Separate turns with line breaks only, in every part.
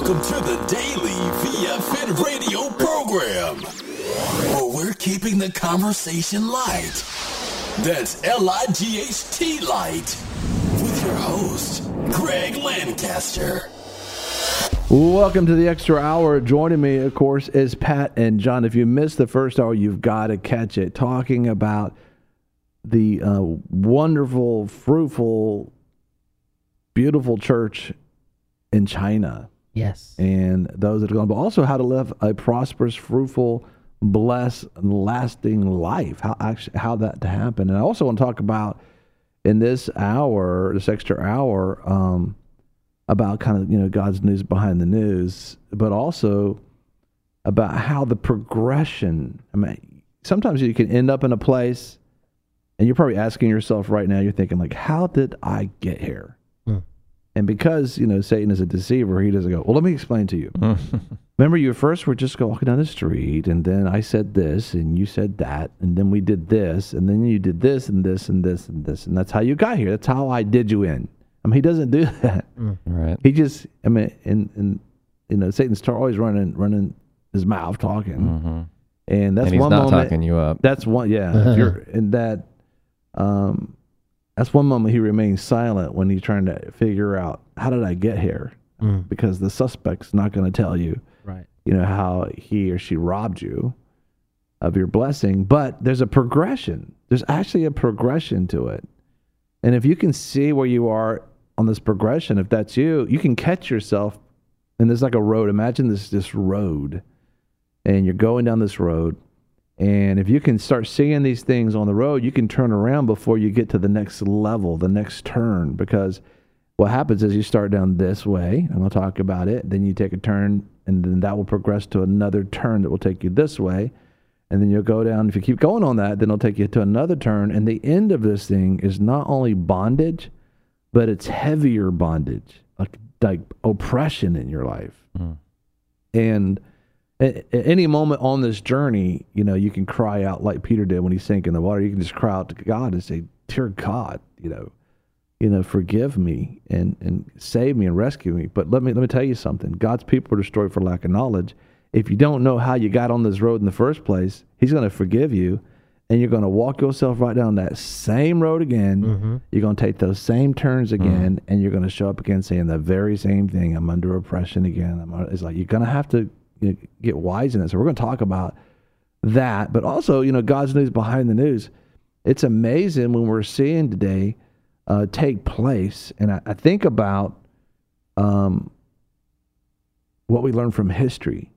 Welcome to the Daily VFN radio program, where we're keeping the conversation light. That's L-I-G-H-T light. With your host, Greg Lancaster.
Welcome to the Extra Hour. Joining me, of course, is Pat and John. If you missed the first hour, you've got to catch it. Talking about the wonderful, fruitful, beautiful church in China.
Yes.
And those that are going, but also how to live a prosperous, fruitful, blessed, lasting life. How that to happen. And I also want to talk about in this hour, this extra hour, about kind of, God's news behind the news, but also about how the progression. I mean, sometimes you can end up in a place, and you're probably asking yourself right now, you're thinking like, how did I get here? And because, Satan is a deceiver, he doesn't go, well, let me explain to you. Remember, you first were just walking down the street, and then I said this, and you said that, and then we did this, and then you did this, and this, and this, and this, and that's how you got here. That's how I did you in. I mean, he doesn't do that.
Right.
He just, and Satan's always running his mouth, talking.
Mm-hmm.
And that's
and he's
one
not
moment.
talking you up.
That's one, yeah. If you're in that, that's one moment he remains silent when he's trying to figure out, how did I get here? Because the suspect's not going to tell you,
right?
How he or she robbed you of your blessing. But there's a progression. There's actually a progression to it. And if you can see where you are on this progression, if that's you, you can catch yourself. And there's like a road. Imagine this road. And you're going down this road. And if you can start seeing these things on the road, you can turn around before you get to the next level, the next turn. Because what happens is you start down this way, and we'll talk about it. Then you take a turn, and then that will progress to another turn that will take you this way. And then you'll go down. If you keep going on that, then it'll take you to another turn. And the end of this thing is not only bondage, but it's heavier bondage, like oppression in your life. And at any moment on this journey, you can cry out like Peter did when he sank in the water. You can just cry out to God and say, "Dear God, forgive me and save me and rescue me." But let me tell you something. God's people are destroyed for lack of knowledge. If you don't know how you got on this road in the first place, he's going to forgive you, and you're going to walk yourself right down that same road again. Mm-hmm. You're going to take those same turns again, and you're going to show up again saying the very same thing. I'm under oppression again. It's like you're going to have to get wise in it. So we're going to talk about that, but also, God's news behind the news. It's amazing when we're seeing today take place, and I think about what we learn from history.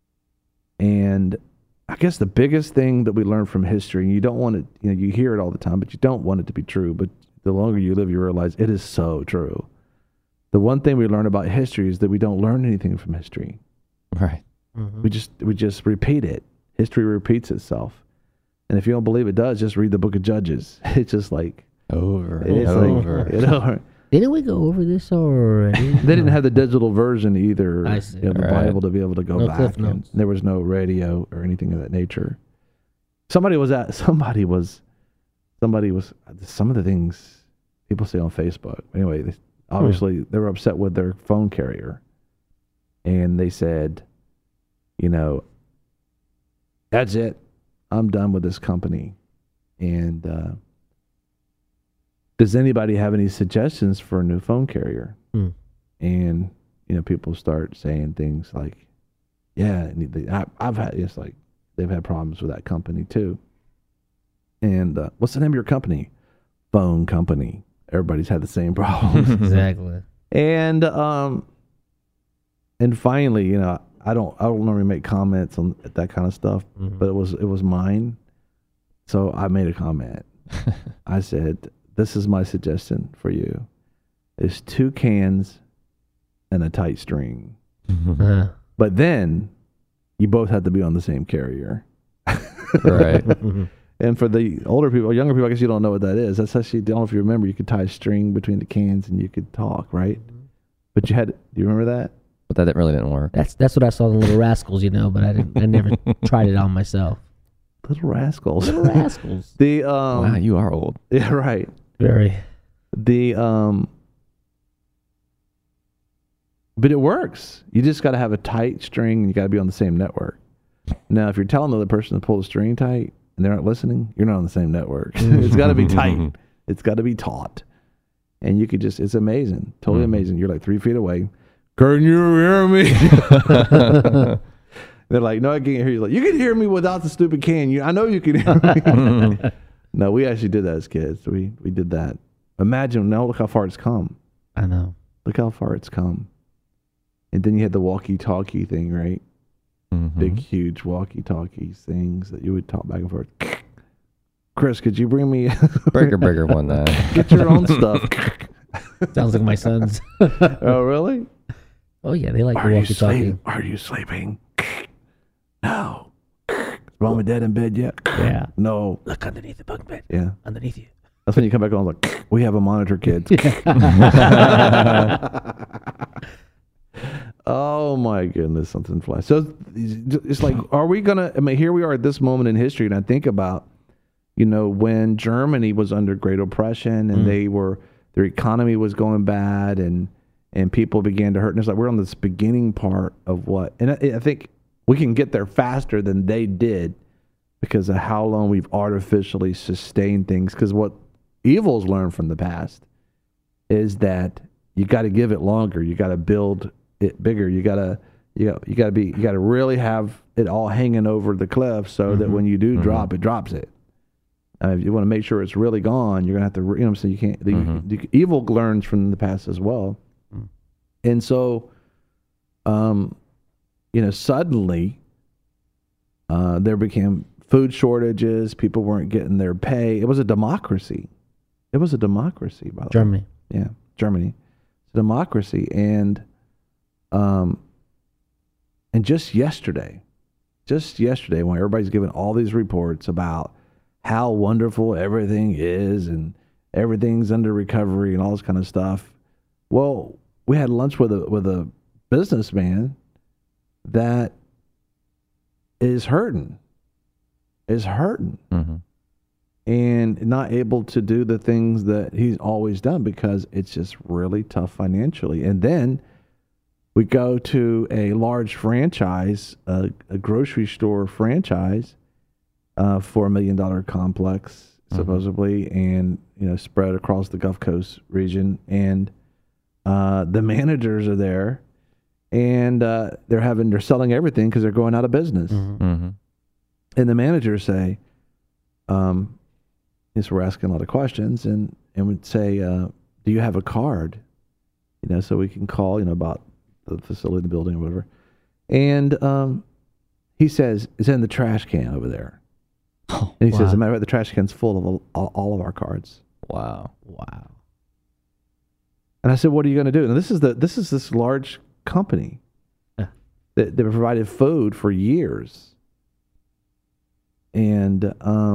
And I guess the biggest thing that we learn from history, and you don't want it, you hear it all the time, but you don't want it to be true. But the longer you live, you realize it is so true. The one thing we learn about history is that we don't learn anything from history.
Right.
Mm-hmm. We just repeat it. History repeats itself. And if you don't believe it does, just read the book of Judges. It's just like
over.
Didn't we go over this already?
They didn't have the digital version either.
I see.
The Bible to be able to go back. And there was no radio or anything of that nature. Some of the things people say on Facebook. Anyway, obviously they were upset with their phone carrier. And they said, that's it. I'm done with this company. And does anybody have any suggestions for a new phone carrier? And, people start saying things like, yeah, I've had, it's like they've had problems with that company too. And what's the name of your company? Phone company. Everybody's had the same problems.
Exactly.
And finally, I don't normally make comments on that kind of stuff, but it was mine. So I made a comment. I said, this is my suggestion for you. It's 2 cans and a tight string. But then you both have to be on the same carrier.
Right.
And for the older people, younger people, I guess you don't know what that is. That's actually, I don't know if you remember, you could tie a string between the cans and you could talk, right? But do you remember that?
But that really didn't work.
That's what I saw in Little Rascals, but I never tried it on myself.
Little Rascals.
Little Rascals.
Wow, you are old.
Yeah, right.
Very.
But it works. You just got to have a tight string, and you got to be on the same network. Now, if you're telling the other person to pull the string tight and they're not listening, you're not on the same network. It's got to be tight. It's got to be taut. And you could just, it's amazing. Totally amazing. You're like 3 feet away. Can you hear me? They're like, no, I can't hear you. Like, you can hear me without the stupid can. I know you can hear me. No, we actually did that as kids. We did that. Imagine, now look how far it's come.
I know.
Look how far it's come. And then you had the walkie-talkie thing, right? Big, huge walkie-talkie things that you would talk back and forth. Chris, could you bring me...
Breaker won that.
Get your own stuff.
Sounds like my sons.
Oh, really?
Oh, yeah, they like the walkie-talkie.
Are you sleeping? No. Is Mom and Dad in bed yet?
Yeah.
No.
Look underneath the bunk bed.
Yeah.
Underneath you.
That's when you come back on like, we have a monitor, kids. Oh my goodness, something flies. So it's like, are we gonna? I mean, here we are at this moment in history, and I think about, when Germany was under great oppression and their economy was going bad, and people began to hurt. And it's like we're on this beginning part of what, and I think we can get there faster than they did because of how long we've artificially sustained things. Because what evil's learned from the past is that you got to give it longer. You got to build it bigger. You got to really have it all hanging over the cliff so that when you do drop, it drops it. If you want to make sure it's really gone, you're gonna have to. So you can't. The evil learns from the past as well, and so, suddenly, there became food shortages. People weren't getting their pay. It was a democracy. It was a democracy, by the way.
Germany.
Yeah, Germany. It's a democracy. And just yesterday, when everybody's giving all these reports about how wonderful everything is and everything's under recovery and all this kind of stuff. Well, we had lunch with a businessman that is hurting. And not able to do the things that he's always done because it's just really tough financially. And then we go to a large franchise, a grocery store franchise, for $1 million complex, supposedly, and spread across the Gulf Coast region. And the managers are there, and they're selling everything because they're going out of business. And the managers say, so we're asking a lot of questions, and would say, do you have a card? So we can call, about the facility, the building, or whatever. And he says, it's in the trash can over there. And he says, as a matter of fact, the trash can's full of all of our cards.
Wow.
And I said, what are you going to do? And this is this large company that provided food for years. And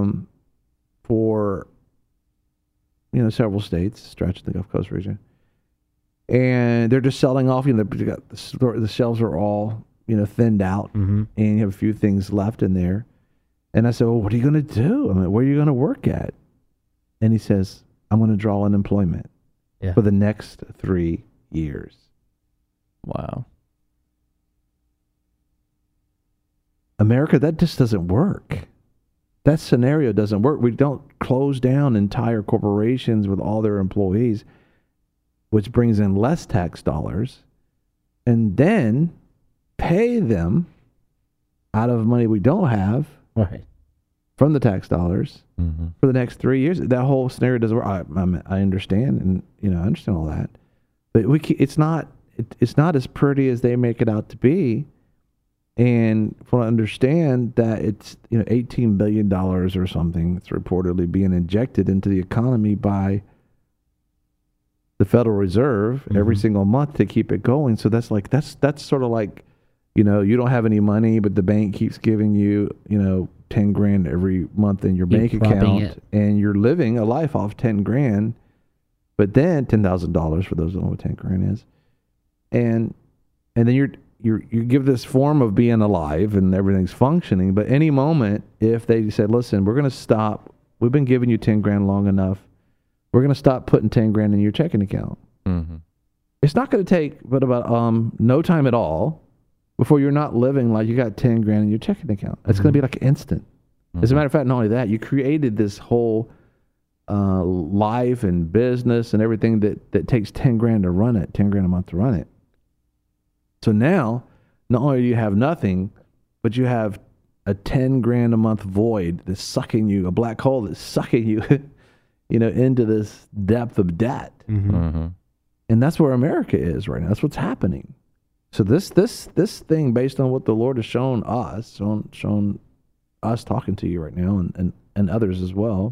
for several states stretched in the Gulf Coast region, and they're just selling off. The shelves are all thinned out, and you have a few things left in there. And I said, well, what are you going to do? I mean, where are you going to work at? And he says, I'm going to draw unemployment for the next 3 years.
Wow.
America, that just doesn't work. That scenario doesn't work. We don't close down entire corporations with all their employees, which brings in less tax dollars, and then pay them out of money we don't have from the tax dollars for the next 3 years. That whole scenario doesn't work. I understand, and I understand all that, but it's not as pretty as they make it out to be. And for I understand that it's $18 billion or something that's reportedly being injected into the economy by the Federal Reserve every single month to keep it going. So that's sort of like, you don't have any money, but the bank keeps giving you $10,000 every month in your bank account, and you're living a life off $10,000. But then $10,000 for those who don't know what $10,000 is, and then you give this form of being alive and everything's functioning, but any moment, if they said, listen, we're going to stop, we've been giving you $10,000 long enough, we're going to stop putting $10,000 in your checking account. it's not going to take but about no time at all before you're not living like you got 10 grand in your checking account. It's going to be like instant. As a matter of fact, not only that, you created this whole life and business and everything that takes 10 grand to run it, 10 grand a month to run it. So now, not only do you have nothing, but you have a 10 grand a month void that's sucking you, a black hole that's sucking you, into this depth of debt.
Mm-hmm.
And that's where America is right now. That's what's happening. So this thing, based on what the Lord has shown us, shown us talking to you right now and others as well,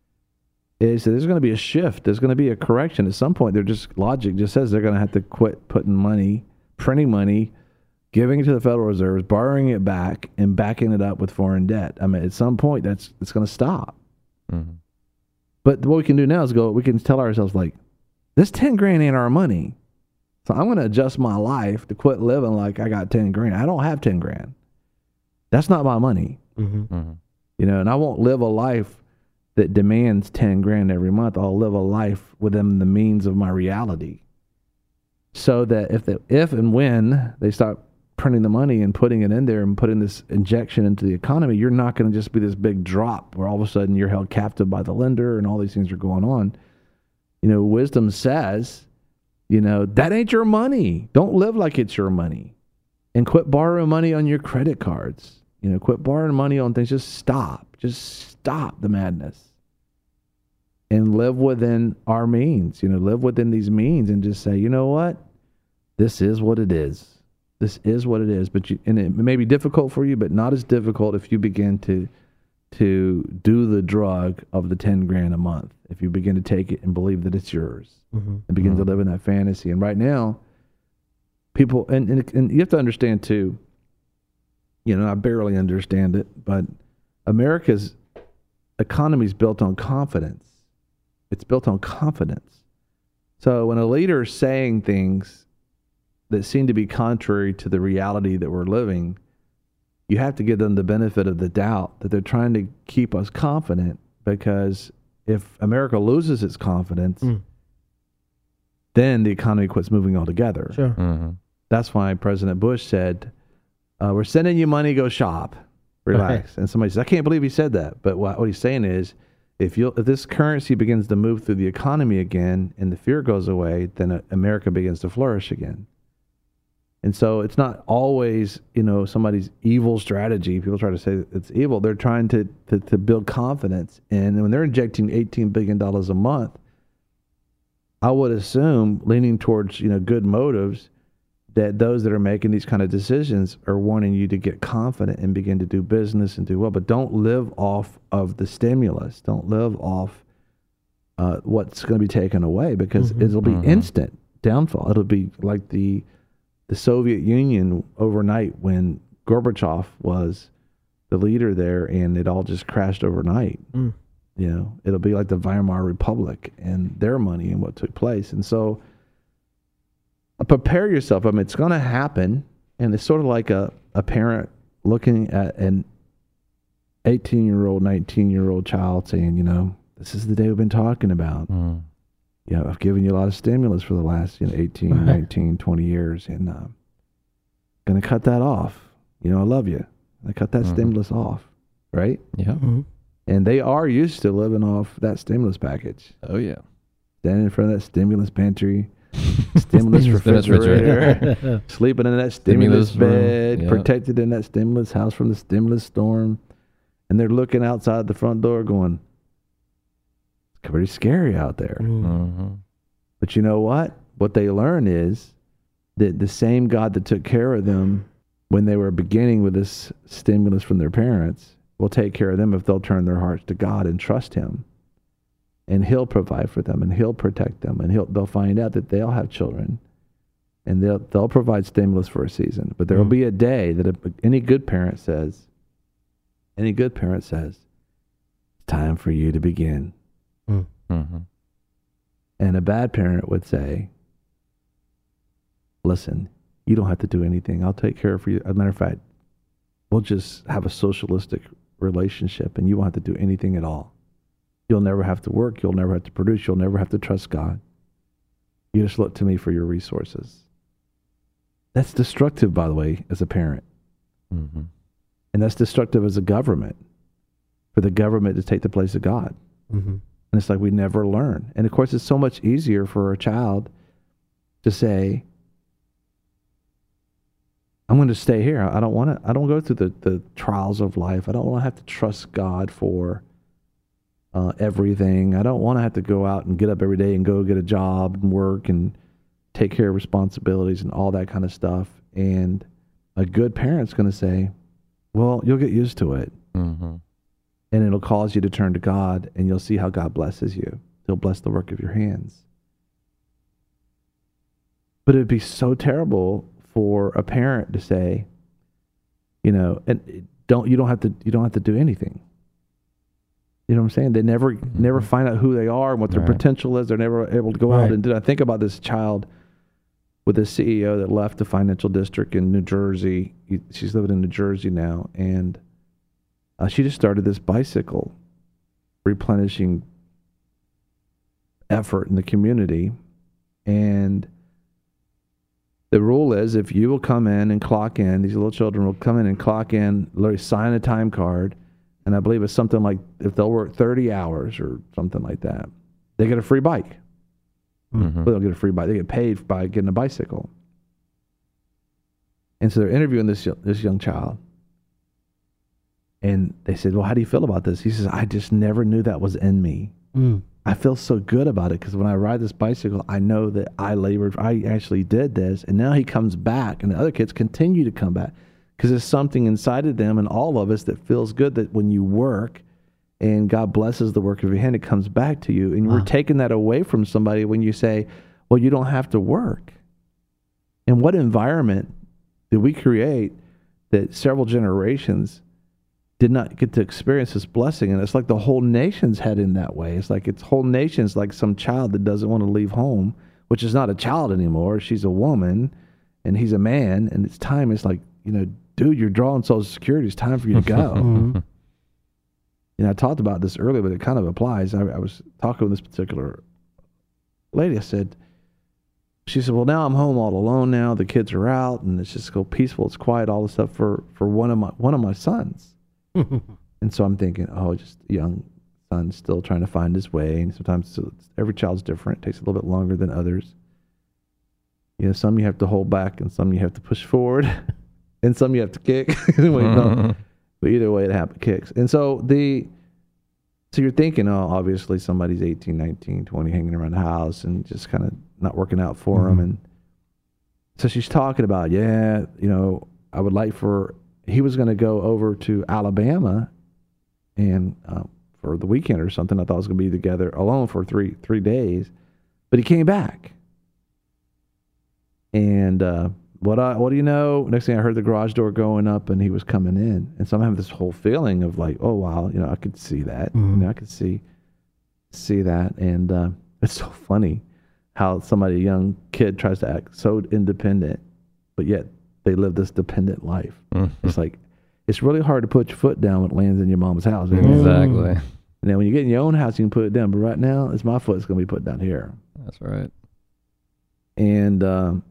is that there's going to be a shift. There's going to be a correction. At some point, logic just says they're going to have to quit printing money, giving it to the Federal Reserve, borrowing it back, and backing it up with foreign debt. I mean, at some point, it's going to stop.
Mm-hmm.
But what we can do now is we can tell ourselves, like, this 10 grand ain't our money. So I'm going to adjust my life to quit living like I got 10 grand. I don't have 10 grand. That's not my money.
Mm-hmm.
Mm-hmm.
And I won't live a life that demands 10 grand every month. I'll live a life within the means of my reality. So that if and when they start printing the money and putting it in there and putting this injection into the economy, you're not going to just be this big drop where all of a sudden you're held captive by the lender and all these things are going on. Wisdom says, that ain't your money. Don't live like it's your money. And quit borrowing money on your credit cards. Quit borrowing money on things. Just stop. Just stop the madness. And live within our means. Live within these means and just say, you know what? This is what it is. This is what it is. And it may be difficult for you, but not as difficult if you begin to do the drug of the 10 grand a month. If you begin to take it and believe that it's yours and begin to live in that fantasy. And right now, people, and you have to understand too, I barely understand it, but America's economy is built on confidence. It's built on confidence. So when a leader is saying things that seem to be contrary to the reality that we're living, you have to give them the benefit of the doubt that they're trying to keep us confident, because if America loses its confidence, then the economy quits moving altogether.
Sure.
Mm-hmm.
That's why President Bush said, we're sending you money, go shop, relax. And somebody says, I can't believe he said that. But what he's saying is, if this currency begins to move through the economy again and the fear goes away, then America begins to flourish again. And so it's not always, somebody's evil strategy. People try to say it's evil. They're trying to build confidence. And when they're injecting $18 billion a month, I would assume, leaning towards, good motives, that those that are making these kind of decisions are wanting you to get confident and begin to do business and do well. But don't live off of the stimulus. Don't live off what's going to be taken away, because it'll be instant downfall. It'll be like the Soviet Union overnight when Gorbachev was the leader there, and it all just crashed overnight. It'll be like the Weimar Republic and their money and what took place. And so prepare yourself. I mean, it's going to happen. And it's sort of like a parent looking at an 18-year-old, 19-year-old child saying, this is the day we've been talking about. I've given you a lot of stimulus for the last 18, 19, 20 years, and going to cut that off. I love you. I cut that stimulus off, right?
Yeah.
And they are used to living off that stimulus package.
Oh, yeah.
Standing in front of that stimulus pantry, stimulus refrigerator, sleeping in that stimulus bed, protected in that stimulus house from the stimulus storm. And they're looking outside the front door going, it's pretty scary out there. But you know what? What they learn is that the same God that took care of them when they were beginning with this stimulus from their parents will take care of them if they'll turn their hearts to God and trust Him. And He'll provide for them, and He'll protect them, and they'll find out that they'll have children, and they'll provide stimulus for a season. But there will be a day that any good parent says, it's time for you to begin. And a bad parent would say, listen, you don't have to do anything. I'll take care of you. As a matter of fact, we'll just have a socialistic relationship, and you won't have to do anything at all. You'll never have to work. You'll never have to produce. You'll never have to trust God. You just look to me for your resources. That's destructive, by the way, as a parent.
Mm-hmm.
And that's destructive as a government, for the government to take the place of God.
Mm-hmm.
And it's like we never learn. And of course, it's so much easier for a child to say, I'm going to stay here. I don't go through the trials of life. I don't want to have to trust God for everything. I don't want to have to go out and get up every day and go get a job and work and take care of responsibilities and all that kind of stuff. And a good parent's going to say, well, you'll get used to it.
Mm-hmm.
And it'll cause you to turn to God, and you'll see how God blesses you. He'll bless the work of your hands. But it'd be so terrible for a parent to say, and you don't have to do anything. You know what I'm saying? They never find out who they are and what their potential is. They're never able to go out and do. I think about this child with a CEO that left the financial district in New Jersey. She's living in New Jersey now, and she just started this bicycle replenishing effort in the community. And the rule is, if you will come in and clock in, these little children will come in and clock in, literally sign a time card, and I believe it's something like, if they'll work 30 hours or something like that, they get a free bike.
Mm-hmm.
They don't get a free bike. They get paid by getting a bicycle. And so they're interviewing this young child. And they said, well, how do you feel about this? He says, I just never knew that was in me.
Mm.
I feel so good about it because when I ride this bicycle, I know that I actually did this. And now he comes back, and the other kids continue to come back because there's something inside of them and all of us that feels good, that when you work and God blesses the work of your hand, it comes back to you. And we're taking that away from somebody when you say, well, you don't have to work. And what environment did we create that several generations did not get to experience this blessing? And it's like the whole nation's heading that way. It's like whole nation's like some child that doesn't want to leave home, which is not a child anymore. She's a woman and he's a man, and it's time. It's like, dude, you're drawing Social Security. It's time for you to go.
Mm-hmm.
I talked about this earlier, but it kind of applies. I was talking with this particular lady. She said, well, now I'm home all alone now. The kids are out, and it's just so peaceful. It's quiet, all this stuff for one of my sons. And so I'm thinking, just a young son still trying to find his way. And sometimes every child's different. It takes a little bit longer than others. Some you have to hold back, and some you have to push forward, and some you have to kick. But either way, it kicks. And so so you're thinking, obviously somebody's 18, 19, 20 hanging around the house and just kind of not working out for them. And so she's talking about, I would like he was going to go over to Alabama and for the weekend or something. I thought I was going to be together alone for three days, but he came back. And what do you know? Next thing I heard the garage door going up, and he was coming in. And so I'm having this whole feeling of like, oh wow, I could see that. I could see that. And it's so funny how a young kid tries to act so independent, but yet they live this dependent life. It's like, it's really hard to put your foot down when it lands in your mama's house.
Exactly.
And then when you get in your own house, you can put it down. But right now, it's my foot that's going to be put down here.
That's right.
And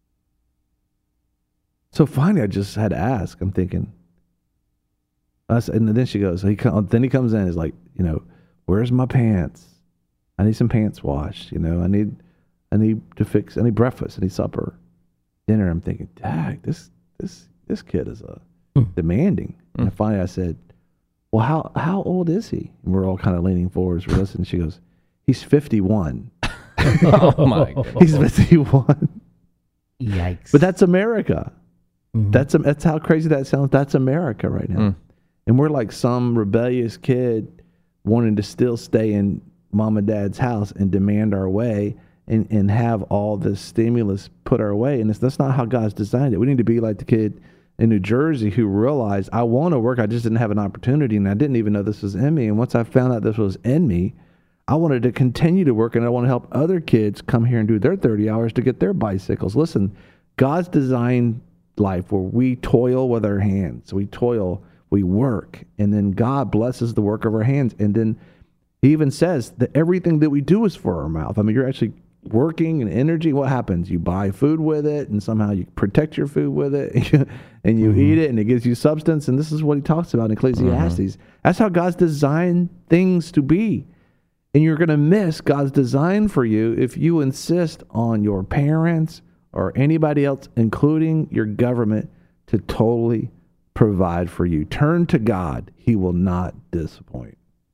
so finally, I just had to ask. I'm thinking, and then she goes, then he comes in, he's like, where's my pants? I need some pants washed. I need breakfast. I need supper, dinner. I'm thinking, dang, this kid is demanding. And finally I said, well, how old is he? And we're all kind of leaning forward for listening. She goes, he's 51.
Oh my God.
He's 51.
Yikes.
But that's America. Mm-hmm. That's how crazy that sounds. That's America right now. And we're like some rebellious kid wanting to still stay in mom and dad's house and demand our way and have all this stimulus put our way. And that's not how God's designed it. We need to be like the kid in New Jersey who realized, I want to work, I just didn't have an opportunity, and I didn't even know this was in me. And once I found out this was in me, I wanted to continue to work, and I want to help other kids come here and do their 30 hours to get their bicycles. Listen, God's designed life where we toil with our hands. We toil, we work, and then God blesses the work of our hands. And then he even says that everything that we do is for our mouth. I mean, you're actually working and energy, what happens? You buy food with it, and somehow you protect your food with it, and you eat it, and it gives you substance. And this is what he talks about in Ecclesiastes. That's how God's designed things to be. And you're going to miss God's design for you if you insist on your parents or anybody else, including your government, to totally provide for you. Turn to God. He will not disappoint.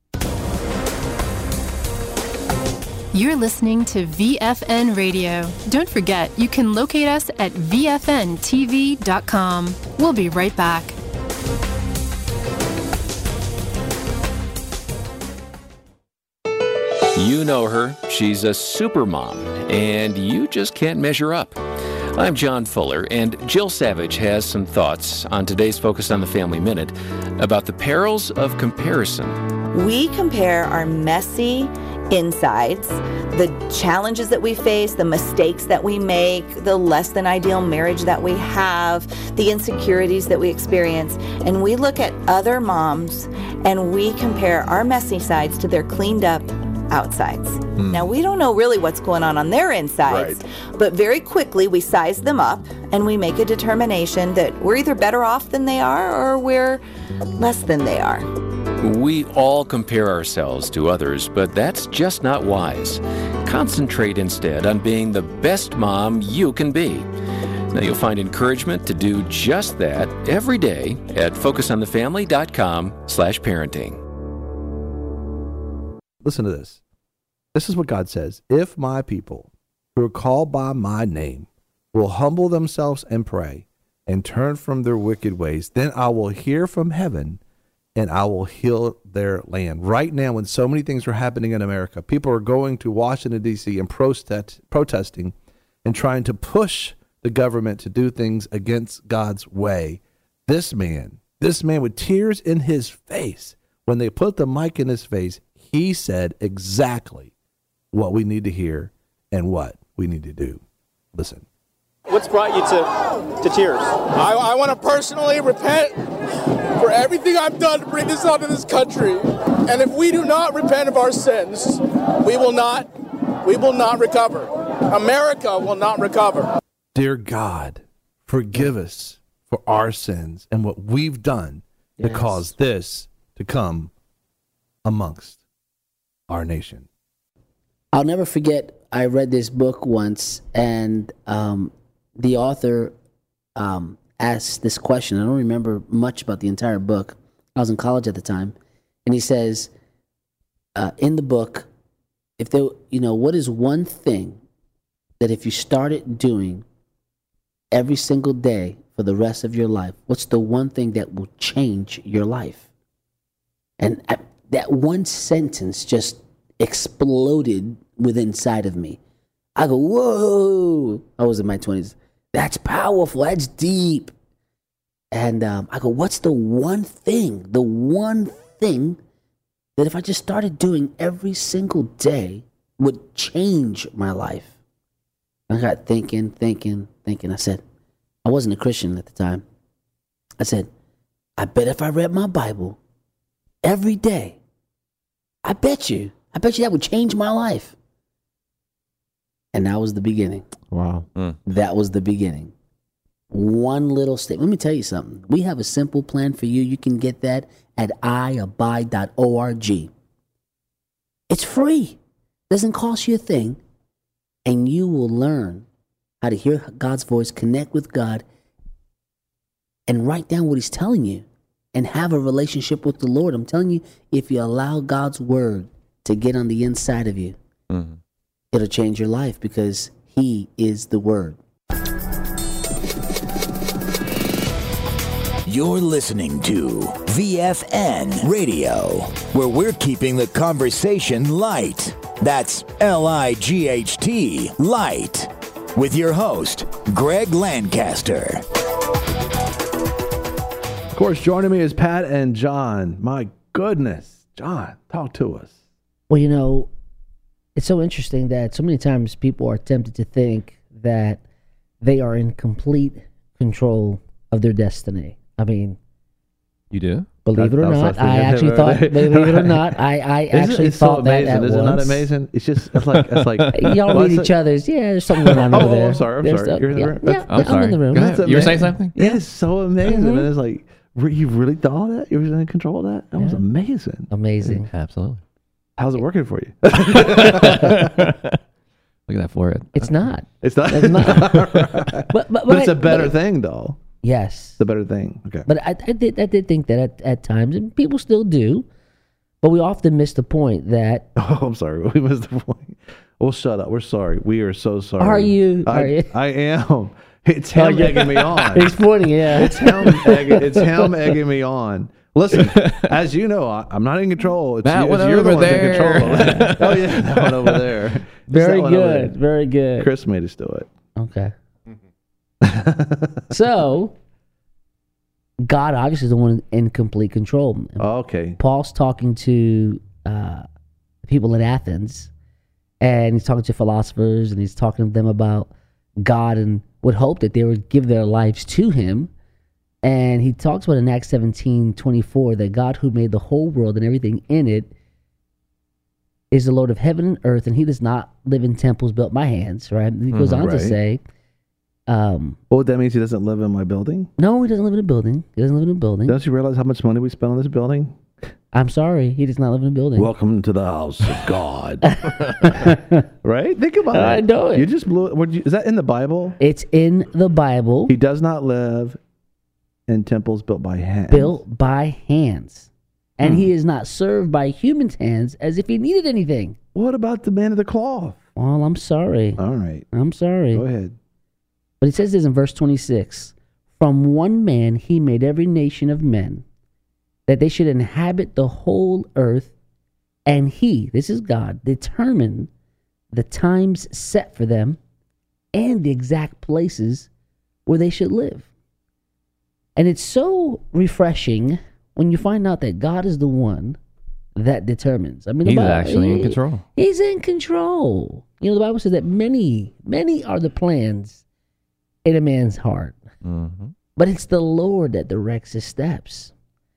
You're listening to VFN Radio. Don't forget, you can locate us at VFNTV.com. We'll be right back.
You know her. She's a super mom, and you just can't measure up. I'm John Fuller, and Jill Savage has some thoughts on today's Focus on the Family Minute about the perils of comparison.
We compare our messy insides, the challenges that we face, the mistakes that we make, the less than ideal marriage that we have, the insecurities that we experience, and we look at other moms and we compare our messy sides to their cleaned up outsides. Now, we don't know really what's going on their insides, but very quickly we size them up and we make a determination that we're either better off than they are or we're less than they are.
We all compare ourselves to others, but that's just not wise. Concentrate instead on being the best mom you can be. Now, you'll find encouragement to do just that every day at focusonthefamily.com/parenting.
Listen to this. This is what God says. If my people who are called by my name will humble themselves and pray and turn from their wicked ways, then I will hear from heaven and I will heal their land. Right now, when so many things are happening in America, people are going to Washington, D.C. and protesting and trying to push the government to do things against God's way. This man with tears in his face, when they put the mic in his face, he said exactly what we need to hear and what we need to do. Listen.
What's brought you to tears? I want to personally repent for everything I've done to bring this onto this country. And if we do not repent of our sins, we will not recover. America will not recover.
Dear God, forgive us for our sins and what we've done to cause this to come amongst our nation.
I'll never forget, I read this book once, and the author asked this question. I don't remember much about the entire book. I was in college at the time. And he says, in the book, what is one thing that if you started doing every single day for the rest of your life, what's the one thing that will change your life? And that one sentence just exploded within inside of me. I go, whoa. I was in my 20s. That's powerful. That's deep. And I go, what's the one thing that if I just started doing every single day would change my life? I got thinking. I said, I wasn't a Christian at the time. I said, I bet if I read my Bible every day, I bet you that would change my life. And that was the beginning.
Wow.
That was the beginning. One little step. Let me tell you something. We have a simple plan for you. You can get that at iabide.org. It's free. Doesn't cost you a thing. And you will learn how to hear God's voice, connect with God, and write down what he's telling you and have a relationship with the Lord. I'm telling you, if you allow God's word to get on the inside of you, it'll change your life because he is the word.
You're listening to VFN Radio, where we're keeping the conversation light. That's Light, light, with your host, Greg Lancaster.
Of course, joining me is Pat and John. My goodness. John, talk to us.
Well, it's so interesting that so many times people are tempted to think that they are in complete control of their destiny. I mean,
You do?
Believe it or
That was
not,
what I
I
was
actually
thinking.
thought. Believe it or not, I actually
it's
thought
so
that
amazing.
at
Is it not
once.
amazing? It's like
Y'all read each other's. Yeah, there's something going on over there.
I'm sorry.
There's
You're in the
yeah,
room?
yeah,
I'm
yeah,
sorry.
I'm in the room.
Go ahead.
That's
You were saying
amazing.
something?
It is so amazing.
Mhm.
And it's like, you really thought of that? You were in control of that? That was
Yeah.
amazing.
Amazing.
Absolutely.
How's it working for you?
Look at that forehead.
It's not.
It's not.
It's not. But
it's a better thing, though.
Yes.
It's a better thing. Okay.
But I did think that at times, and people still do, but we often miss the point that.
Oh, I'm sorry. We missed the point. Well, shut up. We're sorry. We are so sorry.
Are you?
I am. It's him egging me on.
He's pointing, yeah.
It's him egging me on. Listen, as you know, I'm not in control. It's
That one
you're the
over
one in
there.
control. Oh yeah, that one over there. It's
Very
that one over
good.
there.
Very good.
Chris made us do it.
Okay. So, God obviously is the one in complete control.
Oh, okay.
Paul's talking to people in Athens, and he's talking to philosophers, and he's talking to them about God, and would hope that they would give their lives to him. And he talks about in Acts 17:24 that God, who made the whole world and everything in it, is the Lord of heaven and earth, and he does not live in temples built by hands, right? And he goes on to
Right.
say,
Well, that means he doesn't live in my building.
no, he doesn't live in a building. He doesn't live in a building.
Don't you realize how much money we spent on this building?
I'm sorry, he does not live in a building.
Welcome to the house of God. Right? Think about it.
I know it.
You just blew it. Is that in the Bible?
It's in the Bible,
He does not live in temples built by hands.
built by hands. And he is not served by humans' hands as if he needed anything.
What about the man of the cloth?
Well, I'm sorry.
All right.
I'm sorry.
Go ahead.
But he says this in verse 26. From one man he made every nation of men, that they should inhabit the whole earth, and he, this is God, determined the times set for them and the exact places where they should live. And it's so refreshing when you find out that God is the one that determines. I mean, the
He's
Bible-
actually in control.
He's in control. You know, the Bible says that many are the plans in a man's heart,
Mm-hmm.
but it's the Lord that directs his steps.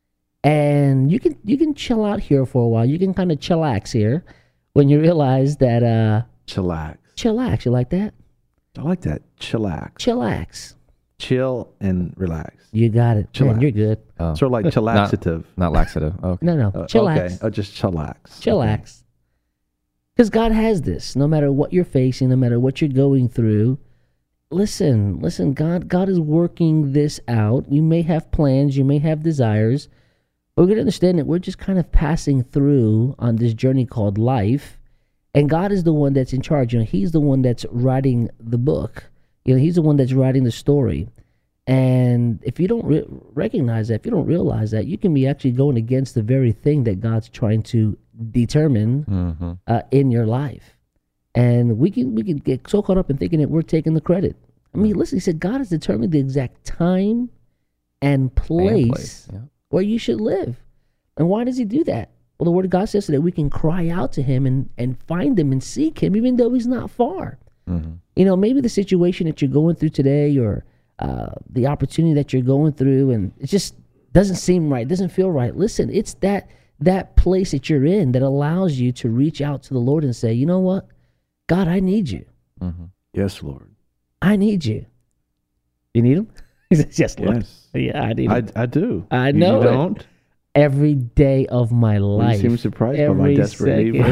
And you can chill out here for a while. You can kind of chillax here when you realize that
Chillax.
chillax. You like that?
I like that. Chillax.
Chillax.
Chill and relax.
You got it. Man,
Chillax.
you're good.
Oh.
Sort of like chillaxative.
Not laxative. Okay.
No, chillax.
Okay. Oh, just chillax.
Chillax. Because God has this. No matter what you're facing, no matter what you're going through, listen. God is working this out. You may have plans, you may have desires, but we're going to understand that we're just kind of passing through on this journey called life, and God is the one that's in charge. You know, He's the one that's writing the book. You know, He's the one that's writing the story. And if you don't recognize that, if you don't realize that, you can be actually going against the very thing that God's trying to determine
Mm-hmm.
in your life. And we can get so caught up in thinking that we're taking the credit. I mean, listen, he said God has determined the exact time and place
Yeah.
where you should live. And why does he do that? Well, the word of God says so that we can cry out to him and find him and seek him, even though he's not far.
Mm-hmm.
You know, maybe the situation that you're going through today, or the opportunity that you're going through, and it just doesn't seem right, doesn't feel right. Listen, it's that place that you're in that allows you to reach out to the Lord and say, you know what? God, I need you.
Mm-hmm.
Yes, Lord.
I need you. You need him? He says, yes, Lord.
Yes.
Yeah, I need him.
I do.
I know
You
it.
don't?
Every day of my
You
life.
seem surprised by my
Every
desperate need.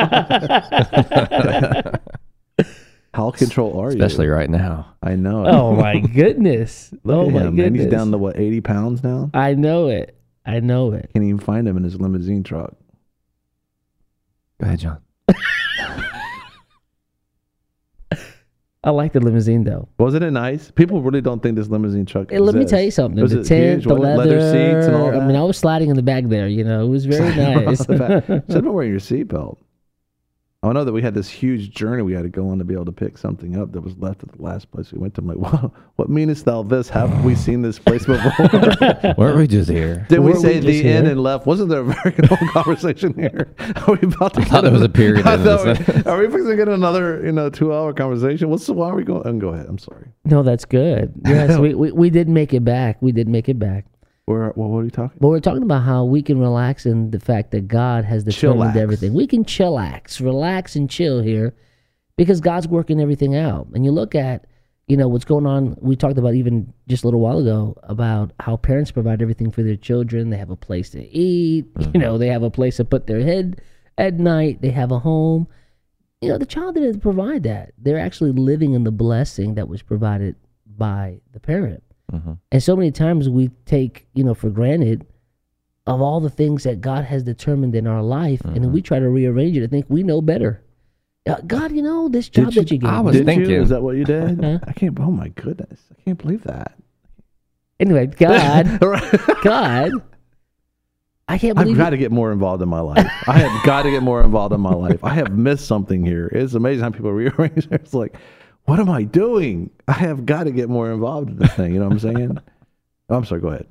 second.
How control are you?
Especially right now.
I know it.
Oh, my goodness.
Look
Oh,
at
my
him, man.
goodness.
He's down to, what, 80 pounds now?
I know it. I know it.
Can't even find him in his limousine truck.
Go ahead, John.
I like the limousine, though.
Wasn't it nice? People really don't think this limousine truck
Hey, let me
exists.
tell you something.
Was
The
it
tent,
huge?
the
Wasn't it
leather
seats and all that?
I mean, I was sliding in the back there. You know, it was very nice.
Should have been wearing your seatbelt. I know that we had this huge journey we had to go on to be able to pick something up that was left at the last place we went to. I'm like, wow, what meanest thou this? Haven't we seen this place before?
Weren't we just here?
Did we
Weren't
say
we
the
just
end
here?
and left? Wasn't there a very long conversation here? Are we about to?
I thought there was a period
I
in
thought
this.
are we fixing to get another 2-hour conversation? Why are we going? Go ahead. I'm sorry.
No, that's good. Yes, we did make it back. We did make it back.
What are you talking?
But we're talking about how we can relax in the fact that God has determined
Chillax.
everything. We can chillax, relax and chill here because God's working everything out. And you look at, what's going on. We talked about even just a little while ago about how parents provide everything for their children. They have a place to eat. They have a place to put their head at night. They have a home. The child didn't provide that. They're actually living in the blessing that was provided by the parent. And so many times we take, for granted of all the things that God has determined in our life, and then we try to rearrange it and think we know better. God, this job that you gave
I
me.
was thinking.
Is that what you did?
Huh?
I can't. Oh my goodness! I can't believe that.
Anyway, God, I can't
I've
believe
got to get more involved in my life. I have got to get more involved in my life. I have missed something here. It's amazing how people rearrange. It's like, what am I doing? I have got to get more involved in this thing. You know what I'm saying? Oh, I'm sorry. Go ahead.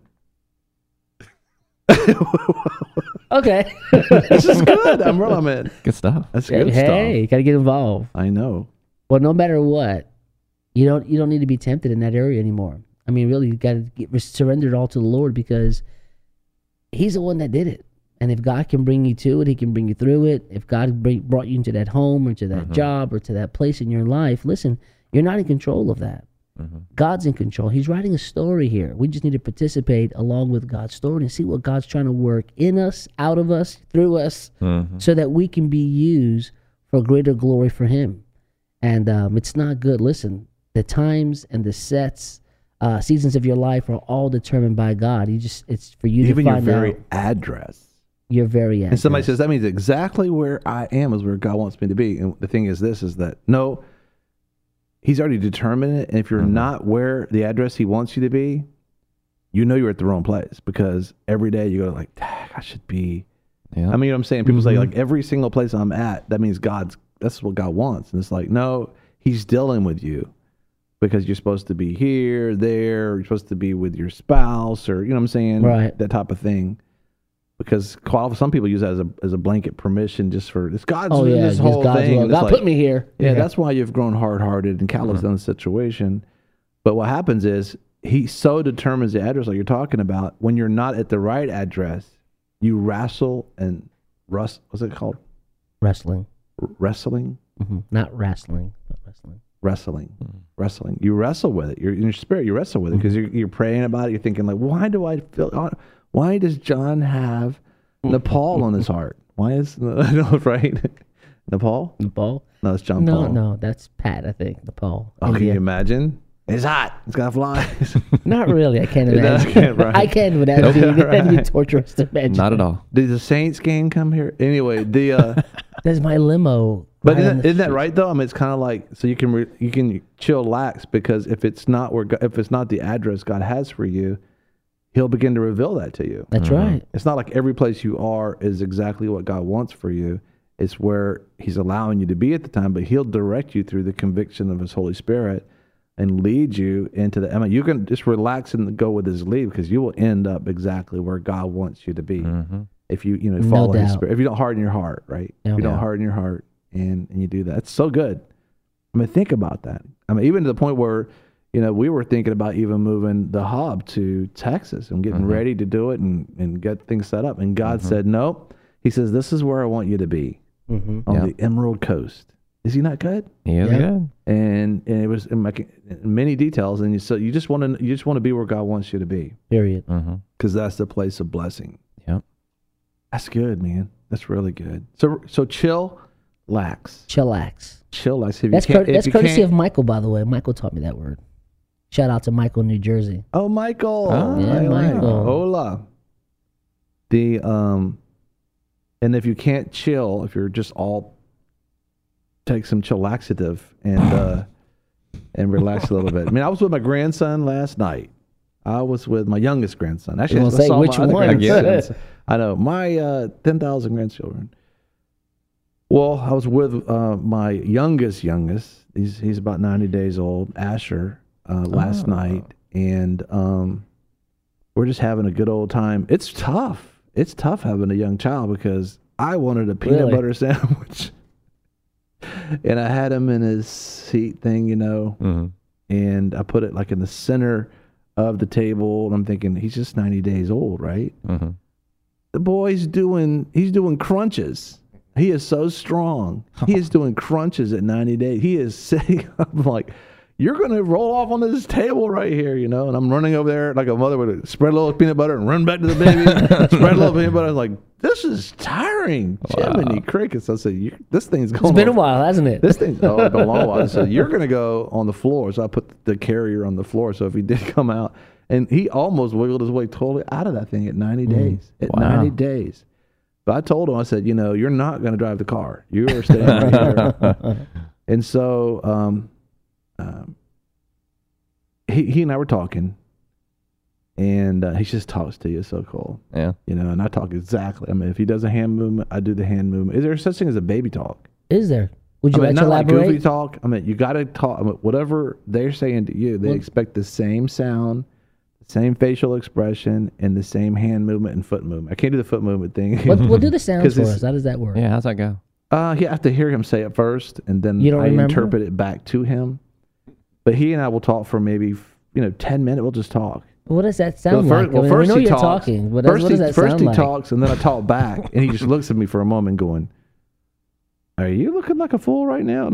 Okay.
This is good. I'm in.
Good stuff.
That's good
Hey, you got to get involved.
stuff. I know.
Well, no matter what, you don't need to be tempted in that area anymore. I mean, really, you got to surrender it all to the Lord because He's the one that did it. And if God can bring you to it, He can bring you through it. If God brought you into that home or to that job or to that place in your life, listen, you're not in control of that. God's in control. He's writing a story here. We just need to participate along with God's story and see what God's trying to work in us, out of us, through us, so that we can be used for greater glory for Him. And it's not good. Listen, the times and the seasons of your life are all determined by God. It's for you
Even
to
your
find
very
out
address.
your very address.
And somebody says, that means exactly where I am is where God wants me to be. And the thing is that, no, He's already determined it. And if you're not where the address He wants you to be, you're at the wrong place because every day you go like, dang, I should be.
Yeah.
I mean, you know what I'm saying? People say like every single place I'm at, that means that's what God wants. And it's like, no, He's dealing with you because you're supposed to be here, there, you're supposed to be with your spouse or, you know what I'm saying?
Right.
That type of thing. Because some people use that as a blanket permission just for it's God's this whole thing.
Will.
And it's
God put me here.
Yeah, that's why you've grown hard-hearted and callous in the situation. But what happens is He so determines the address like you're talking about. When you're not at the right address, you wrestle and what's it called?
Wrestling.
Wrestling?
Not wrestling, but wrestling.
Wrestling. You wrestle with it. You're in your spirit. You wrestle with it because you're praying about it. You're thinking like, why does John have Nepal on his heart? Why is right? Nepal? No, it's John Paul.
No, that's Pat. I think Nepal.
Oh, can
India.
you imagine? It's hot. It's got flies.
Not really. I can't
No,
imagine.
right.
I can't imagine. That'd be torturous to imagine.
Not at all.
Did the Saints game come here? Anyway,
There's my limo.
but
right on the
isn't that
street.
right though? I mean, it's kind of like so you can chillax because if it's not if it's not the address God has for you, He'll begin to reveal that to you.
That's right.
It's not like every place you are is exactly what God wants for you. It's where He's allowing you to be at the time, but He'll direct you through the conviction of His Holy Spirit and lead you into the. I mean, you can just relax and go with His lead because you will end up exactly where God wants you to be if you follow His Spirit. If you don't harden your heart, right?
Yeah.
If you don't harden your heart and you do that, it's so good. I mean, think about that. I mean, even to the point where. We were thinking about even moving the hub to Texas and getting ready to do it and get things set up. And God said, nope. He says, this is where I want you to be on the Emerald Coast. Is He not good?
He is good.
And it was in many details. And you just want to be where God wants you to be.
Period.
Because that's the place of blessing.
Yep.
That's good, man. That's really good. So chillax.
Chillax.
That's
courtesy of Michael, by the way. Michael taught me that word. Shout out to Michael, New Jersey.
Oh, Michael.
Yeah, Michael.
Hola. And if you can't chill, if you're just all take some chillaxative and relax a little bit. I mean, I was with my grandson last night. I was with my youngest grandson. Actually,
You
I
say
saw
which
my other
one?
grandsons. I know. My 10,000 grandchildren. Well, I was with my youngest. He's about 90 days old, Asher, last night. And we're just having a good old time. It's tough. It's tough having a young child because I wanted a peanut butter sandwich. And I had him in his seat thing, and I put it like in the center of the table, and I'm thinking he's just 90 days old, right?
Mm-hmm.
The boy's doing crunches. He is so strong. He is doing crunches at 90 days. He is sitting up like, you're going to roll off on this table right here, you know? And I'm running over there like a mother would spread a little peanut butter and run back to the baby, spread a little peanut butter. I'm like, this is tiring. Jiminy crickets. I said, this thing's going
It's been a
on.
while, hasn't it?
This thing's been a long while. I said, you're going to go on the floor. So I put the carrier on the floor. So if he did come out, and he almost wiggled his way totally out of that thing at 90 days. At 90 days. But I told him, I said, you're not going to drive the car. You are staying right here. And so he and I were talking, and he just talks to you so cool.
Yeah.
And I talk exactly. I mean, if he does a hand movement, I do the hand movement. Is there such thing as a baby talk?
Is there? Would you like to
not like
elaborate?
goofy talk. I mean, you got to talk. I mean, whatever they're saying to you, they expect the same sound, the same facial expression, and the same hand movement and foot movement. I can't do the foot movement thing.
We'll do the sounds for us. How does that work?
Yeah, how's that go?
You have to hear him say it first, and then
You don't
I
remember?
interpret it back to him. But he and I will talk for maybe 10 minutes. We'll just talk.
What does that sound like?
First
we know
he
you're
talks.
talking, but
First
what does that
first
sound
he
like?
talks, and then I talk back, and he just looks at me for a moment, going, "Are you looking like a fool right now?"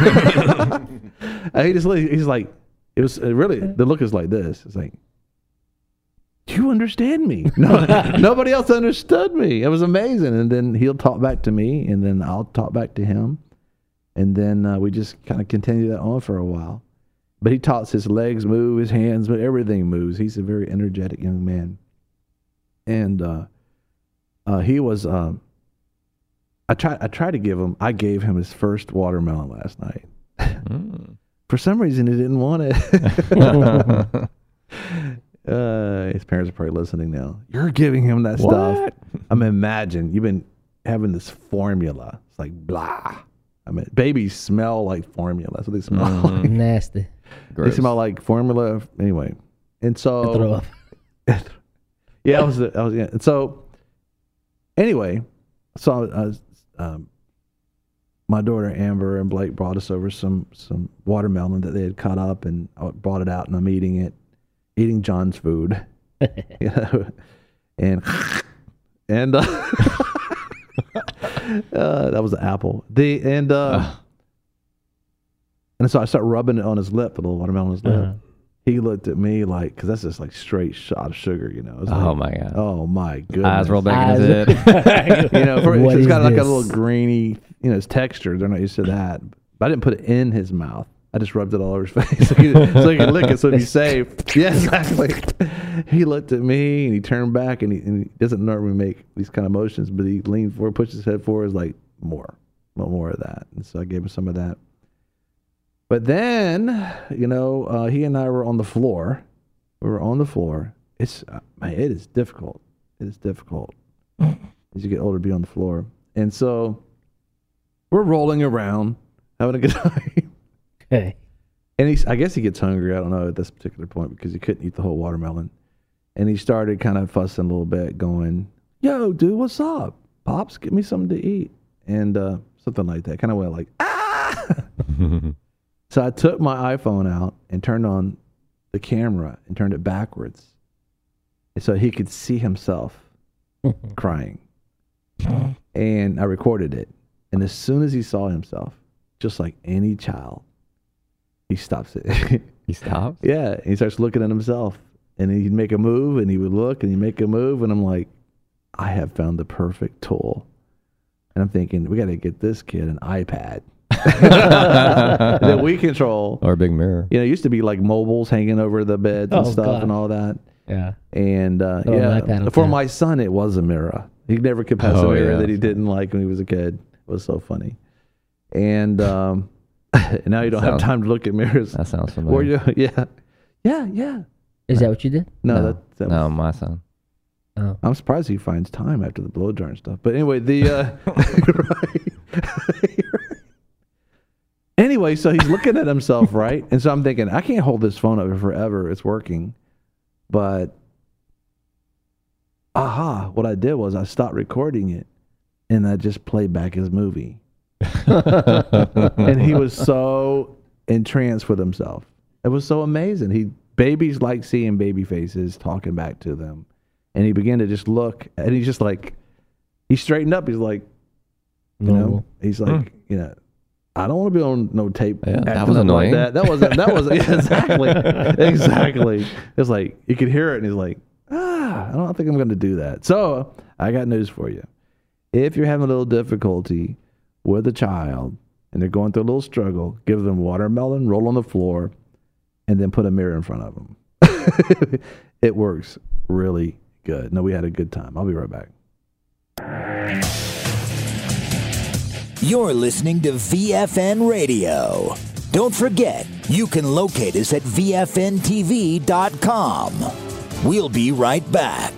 And he's like, it was really, the look is like this. It's like, do you understand me? No, nobody else understood me. It was amazing. And then he'll talk back to me, and then I'll talk back to him, and then we just kind of continue that on for a while. But he talks, his legs move, his hands move, everything moves. He's a very energetic young man. And he was, I gave him his first watermelon last night. For some reason, he didn't want it. His parents are probably listening now. You're giving him that stuff. I mean, imagine, you've been having this formula. It's like, blah. I mean, babies smell like formula. That's what they smell like.
Nasty.
They smell like formula anyway, and so
Throw up.
yeah, I was yeah. And so anyway, so my daughter Amber and Blake brought us over some watermelon that they had cut up, and I brought it out, and I'm eating John's food, and that was the apple. And so I started rubbing it on his lip, the little watermelon on his lip. He looked at me like, because that's just like straight shot of sugar, It was
Oh,
like,
my God.
Oh my goodness.
Eyes roll back in his head.
It's got like a little grainy, it's texture. They're not used to that. But I didn't put it in his mouth. I just rubbed it all over his face so he could lick it so he'd be safe. Yeah, exactly. He looked at me and he turned back, and he doesn't normally make these kind of motions, but he leaned forward, pushed his head forward, like, more of that. And so I gave him some of that. But then, he and I were on the floor. We were on the floor. It is difficult. It is difficult as you get older to be on the floor. And so we're rolling around, having a good time.
Okay.
And I guess he gets hungry. I don't know at this particular point because he couldn't eat the whole watermelon. And he started kind of fussing a little bit, going, "Yo, dude, what's up? Pops, get me something to eat." And something like that. Kind of went like, "Ah!" So I took my iPhone out and turned on the camera and turned it backwards, and so he could see himself crying. And I recorded it. And as soon as he saw himself, just like any child, he stops it.
He stops?
Yeah. And he starts looking at himself. And he'd make a move, and he would look, and he'd make a move. And I'm like, I have found the perfect tool. And I'm thinking, we got to get this kid an iPad that we control.
Or a big mirror.
It used to be like mobiles hanging over the beds and stuff.
God.
And all that.
Yeah.
And
an iPad
for
on
my son, it was a mirror. He never could pass a mirror that he didn't like when he was a kid. It was so funny. And now you don't have time to look at mirrors.
That sounds familiar.
Yeah.
Is that what you did?
No, that
no,
was,
my son.
Oh.
I'm surprised he finds time after the blow jar and stuff. But anyway, Anyway, so he's looking at himself, right? And so I'm thinking, I can't hold this phone up forever. It's working. But, what I did was I stopped recording it, and I just played back his movie. And he was so entranced with himself. It was so amazing. babies like seeing baby faces talking back to them. And he began to just look, and he's just like, he straightened up. He's like, you know, he's like, you know, I don't want to be on no tape.
Yeah, that
acting
was
up
annoying.
Like that wasn't, yeah, exactly. It's like, you could hear it, and he's like, I don't think I'm going to do that. So I got news for you. If you're having a little difficulty with a child, and they're going through a little struggle, give them watermelon, roll on the floor, and then put a mirror in front of them. It works really good. No, we had a good time. I'll be right back.
You're listening to VFN Radio. Don't forget, you can locate us at VFNTV.com. We'll be right back.